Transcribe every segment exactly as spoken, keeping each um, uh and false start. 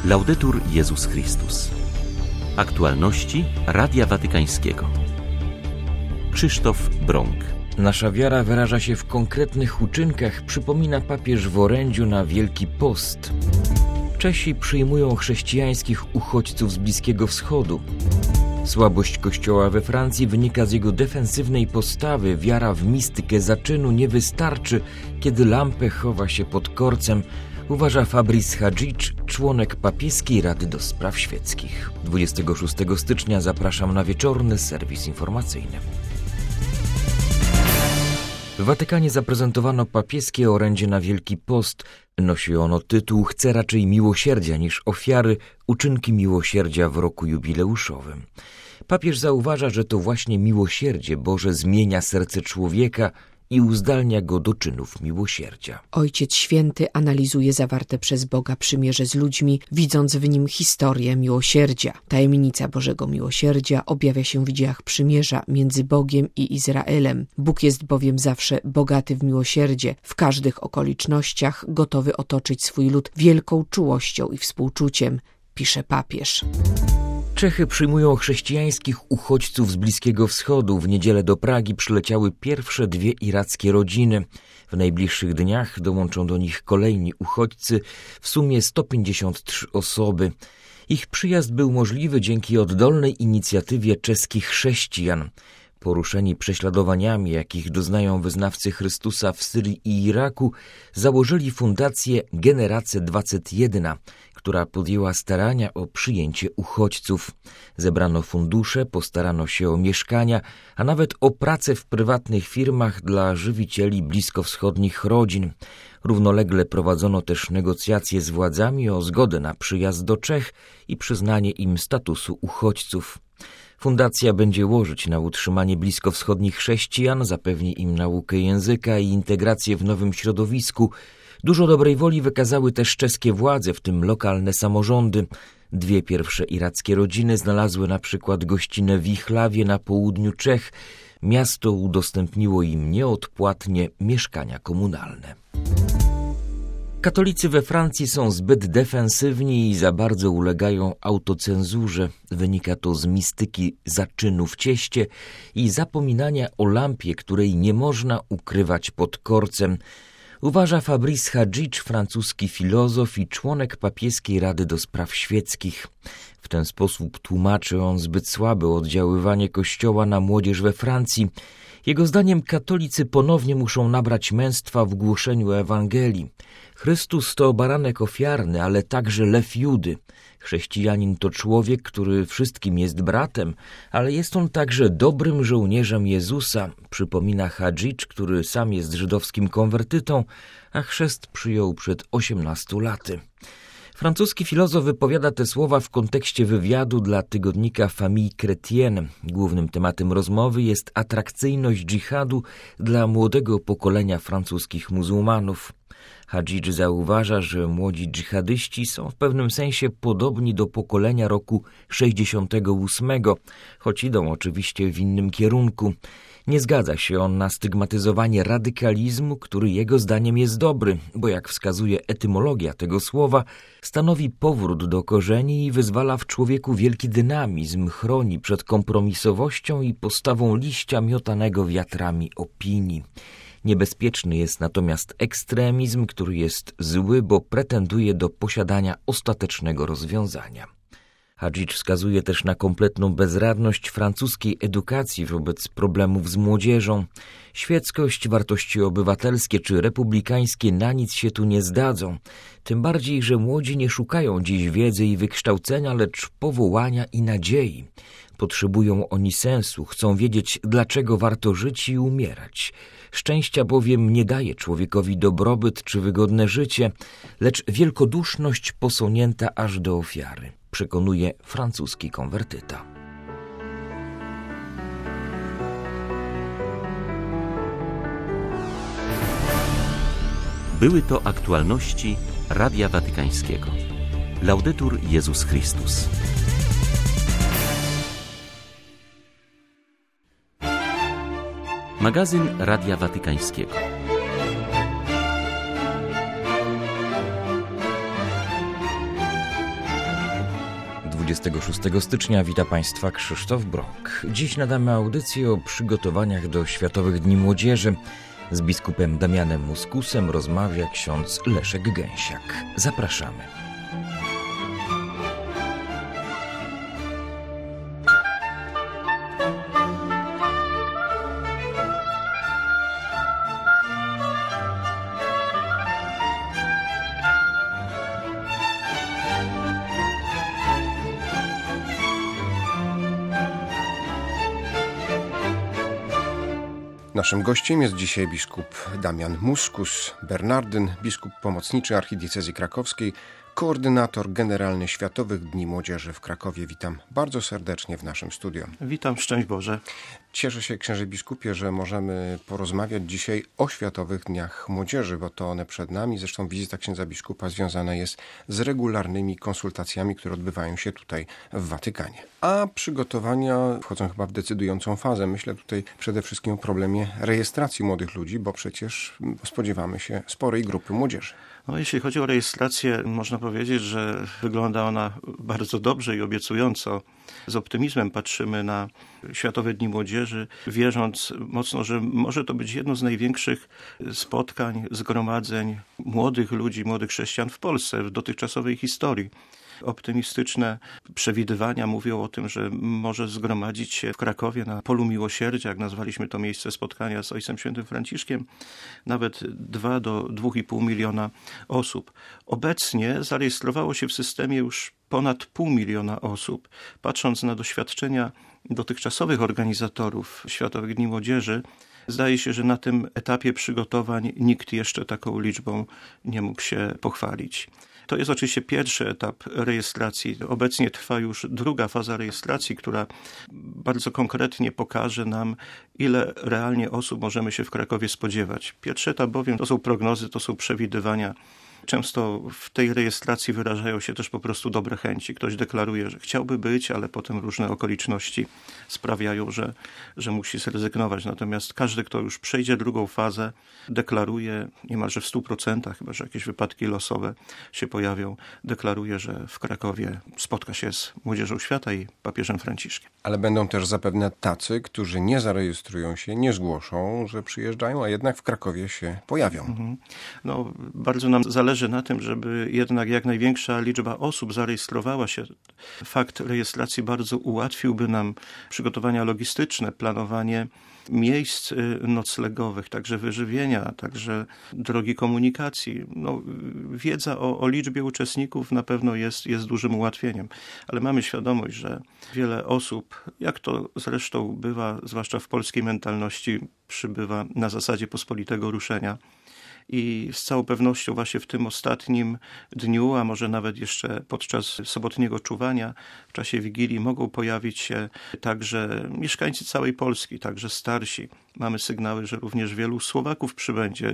Laudetur Jezus Chrystus. Aktualności Radia Watykańskiego. Krzysztof Brąk. Nasza wiara wyraża się w konkretnych uczynkach, przypomina papież w orędziu na Wielki Post. Czesi przyjmują chrześcijańskich uchodźców z Bliskiego Wschodu. Słabość Kościoła we Francji wynika z jego defensywnej postawy. Wiara w mistykę zaczynu nie wystarczy, kiedy lampę chowa się pod korcem, uważa Fabrice Hadżidż, członek Papieskiej Rady do Spraw Świeckich. dwudziestego szóstego stycznia zapraszam na wieczorny serwis informacyjny. W Watykanie zaprezentowano papieskie orędzie na Wielki Post. Nosi ono tytuł „Chcę raczej miłosierdzia niż ofiary. Uczynki miłosierdzia w roku jubileuszowym”. Papież zauważa, że to właśnie miłosierdzie Boże zmienia serce człowieka i uzdalnia go do czynów miłosierdzia. Ojciec Święty analizuje zawarte przez Boga przymierze z ludźmi, widząc w nim historię miłosierdzia. Tajemnica Bożego miłosierdzia objawia się w dziełach przymierza między Bogiem i Izraelem. Bóg jest bowiem zawsze bogaty w miłosierdzie, w każdych okolicznościach gotowy otoczyć swój lud wielką czułością i współczuciem, pisze papież. Czechy przyjmują chrześcijańskich uchodźców z Bliskiego Wschodu. W niedzielę do Pragi przyleciały pierwsze dwie irackie rodziny. W najbliższych dniach dołączą do nich kolejni uchodźcy, w sumie sto pięćdziesiąt trzy osoby. Ich przyjazd był możliwy dzięki oddolnej inicjatywie czeskich chrześcijan. Poruszeni prześladowaniami, jakich doznają wyznawcy Chrystusa w Syrii i Iraku, założyli fundację Generace dwadzieścia jeden, która podjęła starania o przyjęcie uchodźców. Zebrano fundusze, postarano się o mieszkania, a nawet o pracę w prywatnych firmach dla żywicieli bliskowschodnich rodzin. Równolegle prowadzono też negocjacje z władzami o zgodę na przyjazd do Czech i przyznanie im statusu uchodźców. Fundacja będzie łożyć na utrzymanie bliskowschodnich chrześcijan, zapewni im naukę języka i integrację w nowym środowisku. Dużo dobrej woli wykazały też czeskie władze, w tym lokalne samorządy. Dwie pierwsze irackie rodziny znalazły na przykład gościnę w Jichlawie na południu Czech. Miasto udostępniło im nieodpłatnie mieszkania komunalne. Katolicy we Francji są zbyt defensywni i za bardzo ulegają autocenzurze. Wynika to z mistyki zaczynu w cieście i zapominania o lampie, której nie można ukrywać pod korcem, uważa Fabrice Hadżidż, francuski filozof i członek Papieskiej Rady do Spraw Świeckich. W ten sposób tłumaczy on zbyt słabe oddziaływanie Kościoła na młodzież we Francji. Jego zdaniem katolicy ponownie muszą nabrać męstwa w głoszeniu Ewangelii. Chrystus to baranek ofiarny, ale także lew Judy. Chrześcijanin to człowiek, który wszystkim jest bratem, ale jest on także dobrym żołnierzem Jezusa, przypomina Hadżidż, który sam jest żydowskim konwertytą, a chrzest przyjął przed osiemnastu laty. Francuski filozof wypowiada te słowa w kontekście wywiadu dla tygodnika Famille Chrétienne. Głównym tematem rozmowy jest atrakcyjność dżihadu dla młodego pokolenia francuskich muzułmanów. Hadżidż zauważa, że młodzi dżihadyści są w pewnym sensie podobni do pokolenia roku sześćdziesiątego ósmego, choć idą oczywiście w innym kierunku. Nie zgadza się on na stygmatyzowanie radykalizmu, który jego zdaniem jest dobry, bo jak wskazuje etymologia tego słowa, stanowi powrót do korzeni i wyzwala w człowieku wielki dynamizm, chroni przed kompromisowością i postawą liścia miotanego wiatrami opinii. Niebezpieczny jest natomiast ekstremizm, który jest zły, bo pretenduje do posiadania ostatecznego rozwiązania. Hadżidż wskazuje też na kompletną bezradność francuskiej edukacji wobec problemów z młodzieżą. Świeckość, wartości obywatelskie czy republikańskie na nic się tu nie zdadzą. Tym bardziej, że młodzi nie szukają dziś wiedzy i wykształcenia, lecz powołania i nadziei. Potrzebują oni sensu, chcą wiedzieć, dlaczego warto żyć i umierać. Szczęścia bowiem nie daje człowiekowi dobrobyt czy wygodne życie, lecz wielkoduszność posunięta aż do ofiary, przekonuje francuski konwertyta. Były to aktualności Radia Watykańskiego. Laudetur Jezus Chrystus. Magazyn Radia Watykańskiego. dwudziestego szóstego stycznia wita Państwa Krzysztof Brok. Dziś nadamy audycję o przygotowaniach do Światowych Dni Młodzieży. Z biskupem Damianem Muskusem rozmawia ksiądz Leszek Gęsiak. Zapraszamy. Naszym gościem jest dzisiaj biskup Damian Muskus, Bernardyn, biskup pomocniczy archidiecezji krakowskiej, koordynator generalny Światowych Dni Młodzieży w Krakowie. Witam bardzo serdecznie w naszym studio. Witam, szczęść Boże. Cieszę się, księże biskupie, że możemy porozmawiać dzisiaj o Światowych Dniach Młodzieży, bo to one przed nami. Zresztą wizyta księdza biskupa związana jest z regularnymi konsultacjami, które odbywają się tutaj w Watykanie. A przygotowania wchodzą chyba w decydującą fazę. Myślę tutaj przede wszystkim o problemie rejestracji młodych ludzi, bo przecież spodziewamy się sporej grupy młodzieży. No, jeśli chodzi o rejestrację, można powiedzieć, że wygląda ona bardzo dobrze i obiecująco. Z optymizmem patrzymy na Światowe Dni Młodzieży, wierząc mocno, że może to być jedno z największych spotkań, zgromadzeń młodych ludzi, młodych chrześcijan w Polsce w dotychczasowej historii. Optymistyczne przewidywania mówią o tym, że może zgromadzić się w Krakowie na Polu Miłosierdzia, jak nazwaliśmy to miejsce spotkania z Ojcem Świętym Franciszkiem, nawet dwa do dwóch i pół miliona osób. Obecnie zarejestrowało się w systemie już ponad pół miliona osób. Patrząc na doświadczenia dotychczasowych organizatorów Światowych Dni Młodzieży, zdaje się, że na tym etapie przygotowań nikt jeszcze taką liczbą nie mógł się pochwalić. To jest oczywiście pierwszy etap rejestracji. Obecnie trwa już druga faza rejestracji, która bardzo konkretnie pokaże nam, ile realnie osób możemy się w Krakowie spodziewać. Pierwszy etap bowiem to są prognozy, to są przewidywania. Często w tej rejestracji wyrażają się też po prostu dobre chęci. Ktoś deklaruje, że chciałby być, ale potem różne okoliczności sprawiają, że, że musi zrezygnować. Natomiast każdy, kto już przejdzie drugą fazę, deklaruje niemalże w stu procentach, chyba że jakieś wypadki losowe się pojawią, deklaruje, że w Krakowie spotka się z Młodzieżą Świata i papieżem Franciszkiem. Ale będą też zapewne tacy, którzy nie zarejestrują się, nie zgłoszą, że przyjeżdżają, a jednak w Krakowie się pojawią. Mhm. No, bardzo nam zależy na tym, żeby jednak jak największa liczba osób zarejestrowała się. Fakt rejestracji bardzo ułatwiłby nam przygotowania logistyczne, planowanie miejsc noclegowych, także wyżywienia, także drogi komunikacji. No, wiedza o, o liczbie uczestników na pewno jest, jest dużym ułatwieniem, ale mamy świadomość, że wiele osób, jak to zresztą bywa, zwłaszcza w polskiej mentalności, przybywa na zasadzie pospolitego ruszenia. I z całą pewnością właśnie w tym ostatnim dniu, a może nawet jeszcze podczas sobotniego czuwania, w czasie Wigilii mogą pojawić się także mieszkańcy całej Polski, także starsi. Mamy sygnały, że również wielu Słowaków przybędzie.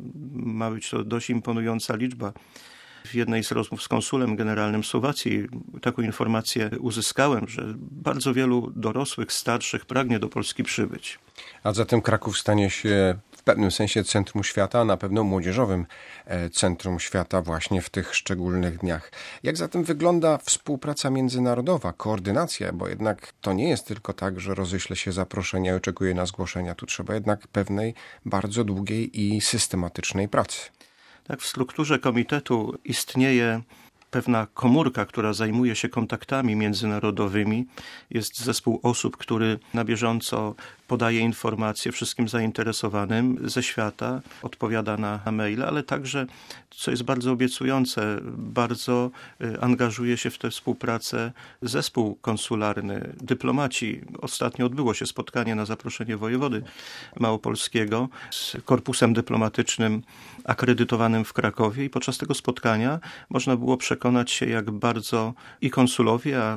Ma być to dość imponująca liczba. W jednej z rozmów z konsulem generalnym Słowacji taką informację uzyskałem, że bardzo wielu dorosłych, starszych pragnie do Polski przybyć. A zatem Kraków stanie się w pewnym sensie centrum świata, a na pewno młodzieżowym centrum świata właśnie w tych szczególnych dniach. Jak zatem wygląda współpraca międzynarodowa, koordynacja, bo jednak to nie jest tylko tak, że roześle się zaproszenia i oczekuje na zgłoszenia. Tu trzeba jednak pewnej bardzo długiej i systematycznej pracy. Tak, w strukturze komitetu istnieje pewna komórka, która zajmuje się kontaktami międzynarodowymi. Jest zespół osób, który na bieżąco podaje informacje wszystkim zainteresowanym ze świata, odpowiada na, na maile, ale także, co jest bardzo obiecujące, bardzo angażuje się w tę współpracę zespół konsularny, dyplomaci. Ostatnio odbyło się spotkanie na zaproszenie wojewody małopolskiego z korpusem dyplomatycznym akredytowanym w Krakowie i podczas tego spotkania można było przekonać się, jak bardzo i konsulowie, a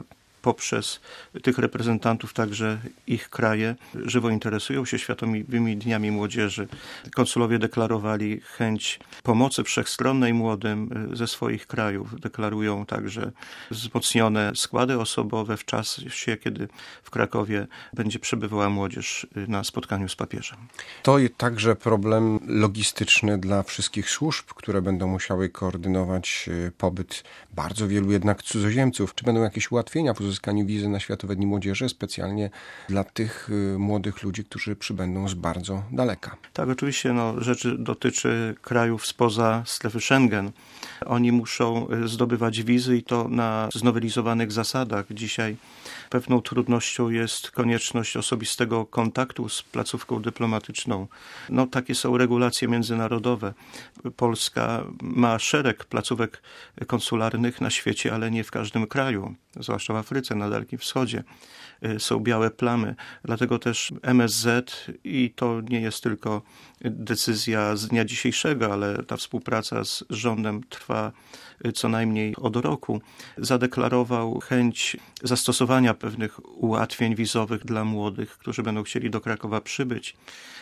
poprzez tych reprezentantów także ich kraje żywo interesują się Światowymi Dniami Młodzieży. Konsulowie deklarowali chęć pomocy wszechstronnej młodym ze swoich krajów. Deklarują także wzmocnione składy osobowe w czasie, kiedy w Krakowie będzie przebywała młodzież na spotkaniu z papieżem. To jest także problem logistyczny dla wszystkich służb, które będą musiały koordynować pobyt bardzo wielu jednak cudzoziemców. Czy będą jakieś ułatwienia w uzyskaniu wizy na Światowe Dni Młodzieży, specjalnie dla tych młodych ludzi, którzy przybędą z bardzo daleka? Tak, oczywiście no, rzecz dotyczy krajów spoza strefy Schengen. Oni muszą zdobywać wizy i to na znowelizowanych zasadach. Dzisiaj pewną trudnością jest konieczność osobistego kontaktu z placówką dyplomatyczną. No, takie są regulacje międzynarodowe. Polska ma szereg placówek konsularnych na świecie, ale nie w każdym kraju, zwłaszcza w Afryce, na Dalekim Wschodzie. Są białe plamy, dlatego też M S Z, i to nie jest tylko decyzja z dnia dzisiejszego, ale ta współpraca z rządem trwa co najmniej od roku, zadeklarował chęć zastosowania pewnych ułatwień wizowych dla młodych, którzy będą chcieli do Krakowa przybyć.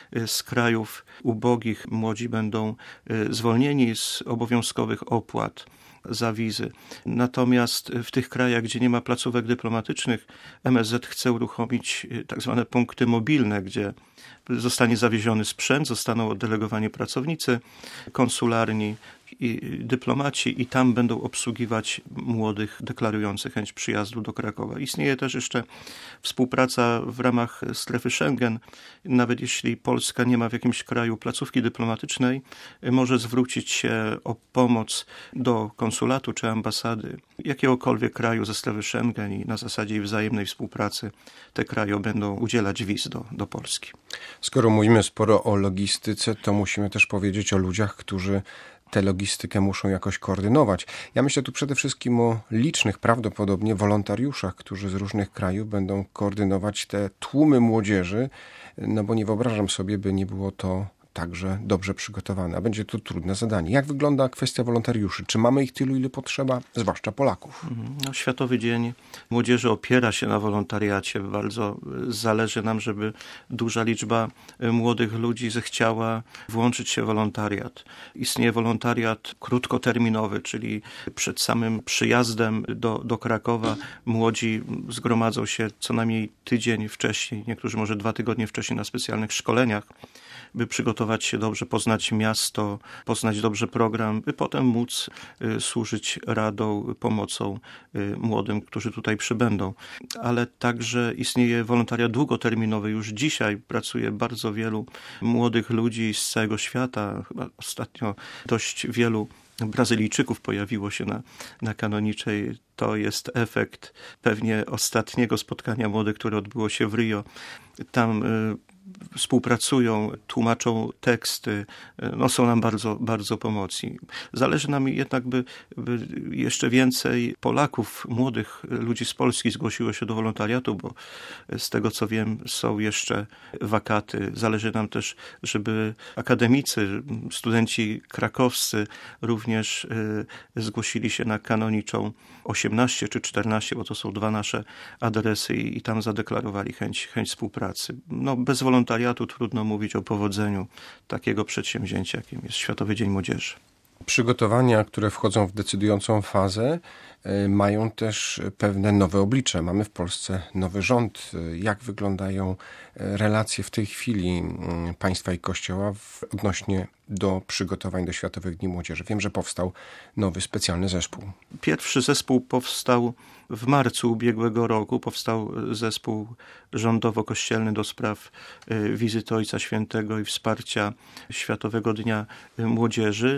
Z krajów ubogich młodzi będą zwolnieni z obowiązkowych opłat za wizy. Natomiast w tych krajach, gdzie nie ma placówek dyplomatycznych, M S Z chce uruchomić tak zwane punkty mobilne, gdzie zostanie zawieziony sprzęt, zostaną oddelegowani pracownicy konsularni i dyplomaci i tam będą obsługiwać młodych deklarujących chęć przyjazdu do Krakowa. Istnieje też jeszcze współpraca w ramach strefy Schengen. Nawet jeśli Polska nie ma w jakimś kraju placówki dyplomatycznej, może zwrócić się o pomoc do konsulatu czy ambasady jakiegokolwiek kraju ze strefy Schengen i na zasadzie wzajemnej współpracy te kraje będą udzielać wiz do, do Polski. Skoro mówimy sporo o logistyce, to musimy też powiedzieć o ludziach, którzy tę logistykę muszą jakoś koordynować. Ja myślę tu przede wszystkim o licznych, prawdopodobnie wolontariuszach, którzy z różnych krajów będą koordynować te tłumy młodzieży, no bo nie wyobrażam sobie, by nie było to także dobrze przygotowane, a będzie to trudne zadanie. Jak wygląda kwestia wolontariuszy? Czy mamy ich tylu, ile potrzeba, zwłaszcza Polaków? No, Światowy Dzień Młodzieży opiera się na wolontariacie. Bardzo zależy nam, żeby duża liczba młodych ludzi zechciała włączyć się w wolontariat. Istnieje wolontariat krótkoterminowy, czyli przed samym przyjazdem do, do Krakowa młodzi zgromadzą się co najmniej tydzień wcześniej, niektórzy może dwa tygodnie wcześniej na specjalnych szkoleniach, by przygotować się dobrze, poznać miasto, poznać dobrze program, by potem móc y, służyć radą, pomocą y, młodym, którzy tutaj przybędą. Ale także istnieje wolontariat długoterminowy. Już dzisiaj pracuje bardzo wielu młodych ludzi z całego świata. Chyba ostatnio dość wielu Brazylijczyków pojawiło się na, na Kanoniczej. To jest efekt pewnie ostatniego spotkania młodych, które odbyło się w Rio. Tam y, współpracują, tłumaczą teksty, no są nam bardzo, bardzo pomocni. Zależy nam jednak, by, by jeszcze więcej Polaków, młodych ludzi z Polski zgłosiło się do wolontariatu, bo z tego co wiem są jeszcze wakaty. Zależy nam też, żeby akademicy, studenci krakowscy również y, zgłosili się na Kanoniczą osiemnaście czy czternaście, bo to są dwa nasze adresy i, i tam zadeklarowali chęć, chęć współpracy. No bez wolontariatu trudno mówić o powodzeniu takiego przedsięwzięcia, jakim jest Światowy Dzień Młodzieży. Przygotowania, które wchodzą w decydującą fazę, mają też pewne nowe oblicze. Mamy w Polsce nowy rząd. Jak wyglądają relacje w tej chwili państwa i Kościoła w, odnośnie do przygotowań do Światowych Dni Młodzieży? Wiem, że powstał nowy specjalny zespół. Pierwszy zespół powstał w marcu ubiegłego roku. Powstał zespół rządowo-kościelny do spraw wizyty Ojca Świętego i wsparcia Światowego Dnia Młodzieży.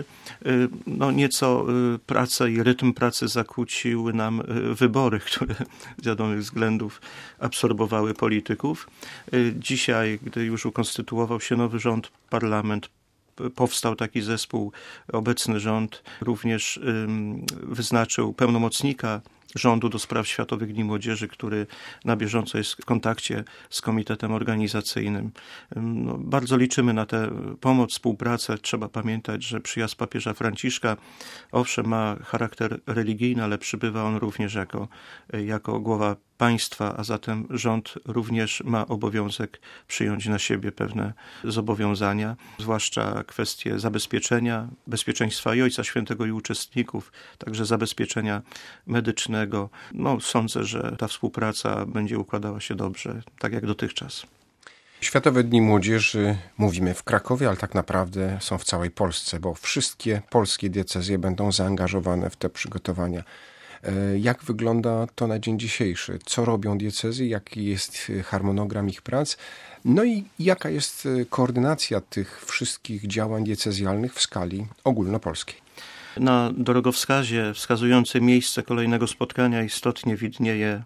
No nieco pracę i rytm pracy zakłóciły nam wybory, które z wiadomych względów absorbowały polityków. Dzisiaj, gdy już ukonstytuował się nowy rząd, parlament, powstał taki zespół, obecny rząd również wyznaczył pełnomocnika rządu do spraw Światowych Dni Młodzieży, który na bieżąco jest w kontakcie z komitetem organizacyjnym. No, bardzo liczymy na tę pomoc, współpracę. Trzeba pamiętać, że przyjazd papieża Franciszka owszem ma charakter religijny, ale przybywa on również jako, jako głowa państwa, a zatem rząd również ma obowiązek przyjąć na siebie pewne zobowiązania, zwłaszcza kwestie zabezpieczenia, bezpieczeństwa i Ojca Świętego i uczestników, także zabezpieczenia medycznego. No, sądzę, że ta współpraca będzie układała się dobrze, tak jak dotychczas. Światowe Dni Młodzieży, mówimy w Krakowie, ale tak naprawdę są w całej Polsce, bo wszystkie polskie diecezje będą zaangażowane w te przygotowania. Jak wygląda to na dzień dzisiejszy? Co robią diecezje? Jaki jest harmonogram ich prac? No i jaka jest koordynacja tych wszystkich działań diecezjalnych w skali ogólnopolskiej? Na drogowskazie wskazujący miejsce kolejnego spotkania istotnie widnieje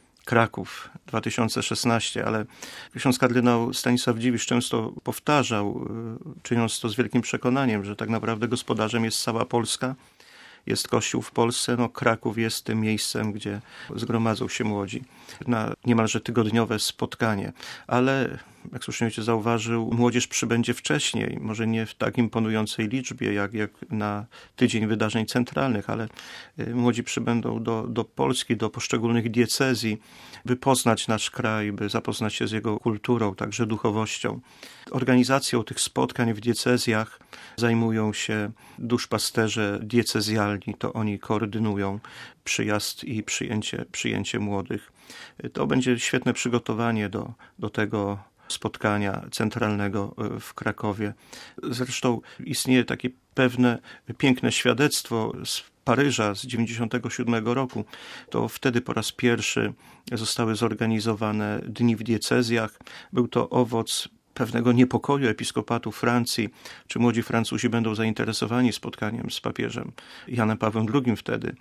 Kraków dwa tysiące szesnaście, ale ksiądz kardynał Stanisław Dziwisz często powtarzał, czyniąc to z wielkim przekonaniem, że tak naprawdę gospodarzem jest cała Polska, jest Kościół w Polsce, no Kraków jest tym miejscem, gdzie zgromadzą się młodzi na niemalże tygodniowe spotkanie. Ale, jak słusznie ojciec zauważył, młodzież przybędzie wcześniej, może nie w tak imponującej liczbie, jak, jak na tydzień wydarzeń centralnych, ale młodzi przybędą do, do Polski, do poszczególnych diecezji, by poznać nasz kraj, by zapoznać się z jego kulturą, także duchowością. Organizacją tych spotkań w diecezjach zajmują się duszpasterze diecezjalni, to oni koordynują przyjazd i przyjęcie, przyjęcie młodych. To będzie świetne przygotowanie do, do tego spotkania centralnego w Krakowie. Zresztą istnieje takie pewne piękne świadectwo z Paryża z dziewięćdziesiątego siódmego roku. To wtedy po raz pierwszy zostały zorganizowane dni w diecezjach. Był to owoc pewnego niepokoju episkopatu Francji, czy młodzi Francuzi będą zainteresowani spotkaniem z papieżem Janem Pawłem drugim wtedy.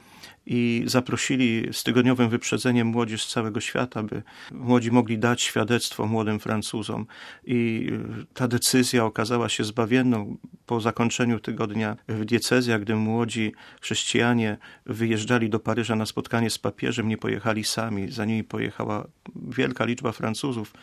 I zaprosili z tygodniowym wyprzedzeniem młodzież z całego świata, by młodzi mogli dać świadectwo młodym Francuzom. I ta decyzja okazała się zbawienną. Po zakończeniu tygodnia w diecezjach, gdy młodzi chrześcijanie wyjeżdżali do Paryża na spotkanie z papieżem, nie pojechali sami. Za nimi pojechała wielka liczba Francuzów,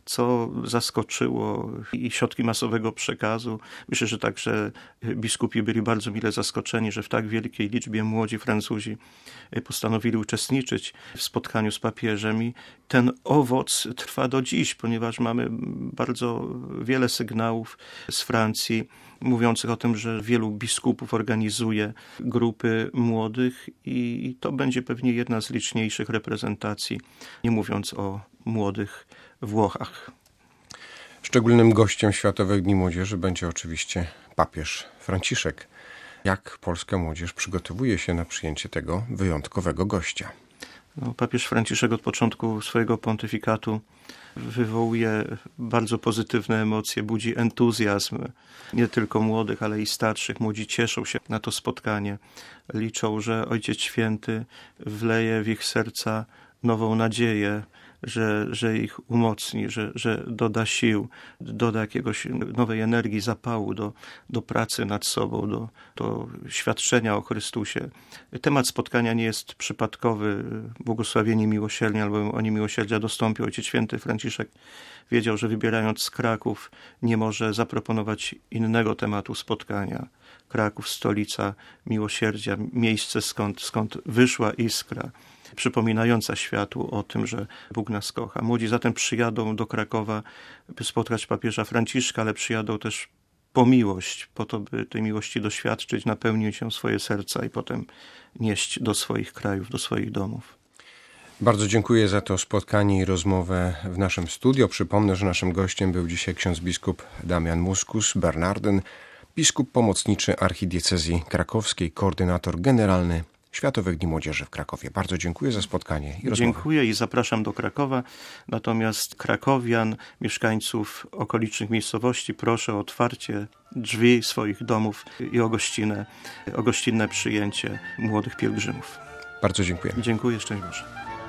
co zaskoczyło i środki masowego przekazu. Myślę, że także biskupi byli bardzo mile zaskoczeni, że w tak wielkiej liczbie młodzi Francuzi postanowili uczestniczyć w spotkaniu z papieżem i ten owoc trwa do dziś, ponieważ mamy bardzo wiele sygnałów z Francji mówiących o tym, że wielu biskupów organizuje grupy młodych i to będzie pewnie jedna z liczniejszych reprezentacji, nie mówiąc o młodych Włochach. Szczególnym gościem Światowych Dni Młodzieży będzie oczywiście papież Franciszek. Jak polska młodzież przygotowuje się na przyjęcie tego wyjątkowego gościa? No, papież Franciszek od początku swojego pontyfikatu wywołuje bardzo pozytywne emocje, budzi entuzjazm nie tylko młodych, ale i starszych. Młodzi cieszą się na to spotkanie. Liczą, że Ojciec Święty wleje w ich serca nową nadzieję, że, że ich umocni, że, że doda sił, doda jakiegoś nowej energii, zapału do, do pracy nad sobą, do, do świadczenia o Chrystusie. Temat spotkania nie jest przypadkowy. Błogosławieni miłosierni, albowiem oni miłosierdzia dostąpią. Ojciec Święty Franciszek wiedział, że wybierając Kraków nie może zaproponować innego tematu spotkania. Kraków, stolica miłosierdzia, miejsce skąd, skąd wyszła iskra, przypominająca światu o tym, że Bóg nas kocha. Młodzi zatem przyjadą do Krakowa, by spotkać papieża Franciszka, ale przyjadą też po miłość, po to, by tej miłości doświadczyć, napełnić się swoje serca i potem nieść do swoich krajów, do swoich domów. Bardzo dziękuję za to spotkanie i rozmowę w naszym studio. Przypomnę, że naszym gościem był dzisiaj ksiądz biskup Damian Muskus, Bernardyn, biskup pomocniczy archidiecezji krakowskiej, koordynator generalny Światowych Dni Młodzieży w Krakowie. Bardzo dziękuję za spotkanie i rozmowę. Dziękuję i zapraszam do Krakowa. Natomiast krakowian, mieszkańców okolicznych miejscowości proszę o otwarcie drzwi swoich domów i o gościnę, o gościnne przyjęcie młodych pielgrzymów. Bardzo dziękuję. Dziękuję, szczęść Boże.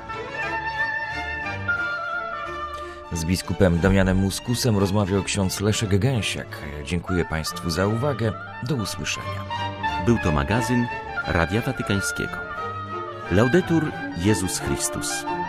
Z biskupem Damianem Muskusem rozmawiał ksiądz Leszek Gęsiak. Dziękuję Państwu za uwagę. Do usłyszenia. Był to magazyn Radia Watykańskiego. Laudetur Jezus Chrystus.